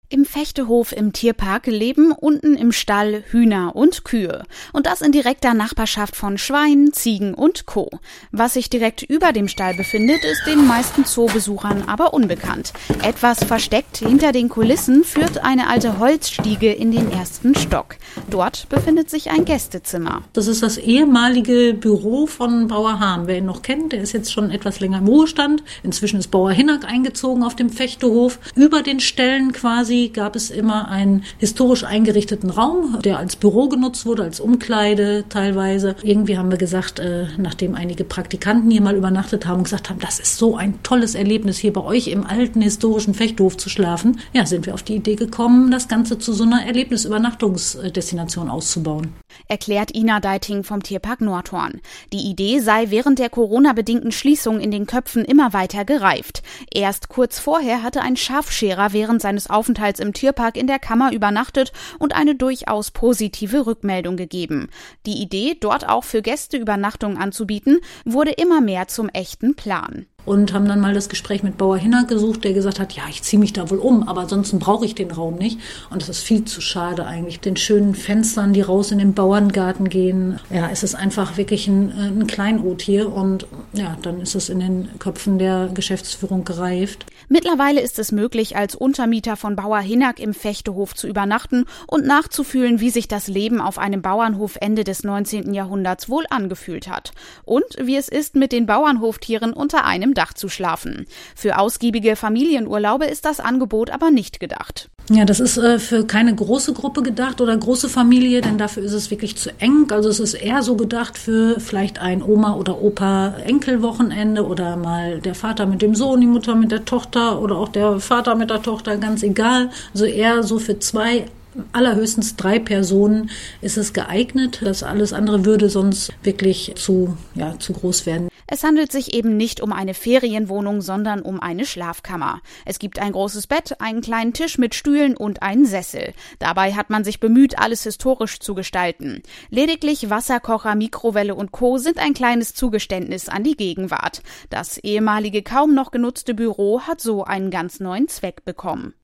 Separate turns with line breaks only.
Im Fechtehof im Tierpark leben unten im Stall Hühner und Kühe. Und das in direkter Nachbarschaft von Schweinen, Ziegen und Co. Was sich direkt über dem Stall befindet, ist den meisten Zoobesuchern aber unbekannt. Etwas versteckt hinter den Kulissen führt eine alte Holzstiege in den ersten Stock. Dort befindet sich ein Gästezimmer.
Das ist das ehemalige Büro von Bauer Hahn. Wer ihn noch kennt, der ist jetzt schon etwas länger im Ruhestand. Inzwischen ist Bauer Hinnack eingezogen auf dem Fechtehof. Über den Ställen quasi gab es immer einen historisch eingerichteten Raum, der als Büro genutzt wurde, als Umkleide teilweise. Irgendwie haben wir gesagt, nachdem einige Praktikanten hier mal übernachtet haben und gesagt haben, das ist so ein tolles Erlebnis, hier bei euch im alten historischen Fechtehof zu schlafen, ja, sind wir auf die Idee gekommen, das Ganze zu so einer Erlebnisübernachtungsdestination auszubauen.
Erklärt Ina Deiting vom Tierpark Nordhorn. Die Idee sei während der Corona-bedingten Schließung in den Köpfen immer weiter gereift. Erst kurz vorher hatte ein Schafscherer während seines Aufenthalts im Tierpark in der Kammer übernachtet und eine durchaus positive Rückmeldung gegeben. Die Idee, dort auch für Gäste Übernachtungen anzubieten, wurde immer mehr zum echten Plan.
Und haben dann mal das Gespräch mit Bauer Hinnack gesucht, der gesagt hat, ja, ich ziehe mich da wohl um, aber ansonsten brauche ich den Raum nicht. Und das ist viel zu schade eigentlich. Den schönen Fenstern, die raus in den Bauerngarten gehen. Ja, es ist einfach wirklich ein Kleinod hier und ja, dann ist es in den Köpfen der Geschäftsführung gereift.
Mittlerweile ist es möglich, als Untermieter von Bauer Hinnack im Fechtehof zu übernachten und nachzufühlen, wie sich das Leben auf einem Bauernhof Ende des 19. Jahrhunderts wohl angefühlt hat. Und wie es ist, mit den Bauernhoftieren unter einem Dach zu schlafen. Für ausgiebige Familienurlaube ist das Angebot aber nicht gedacht.
Ja, das ist für keine große Gruppe gedacht oder große Familie, denn dafür ist es wirklich zu eng. Also es ist eher so gedacht für vielleicht ein Oma- oder Opa-Enkelwochenende oder mal der Vater mit dem Sohn, die Mutter mit der Tochter oder auch der Vater mit der Tochter, ganz egal. Also eher so für 2, allerhöchstens 3 Personen ist es geeignet. Das alles andere würde sonst wirklich zu groß werden.
Es handelt sich eben nicht um eine Ferienwohnung, sondern um eine Schlafkammer. Es gibt ein großes Bett, einen kleinen Tisch mit Stühlen und einen Sessel. Dabei hat man sich bemüht, alles historisch zu gestalten. Lediglich Wasserkocher, Mikrowelle und Co. sind ein kleines Zugeständnis an die Gegenwart. Das ehemalige kaum noch genutzte Büro hat so einen ganz neuen Zweck bekommen.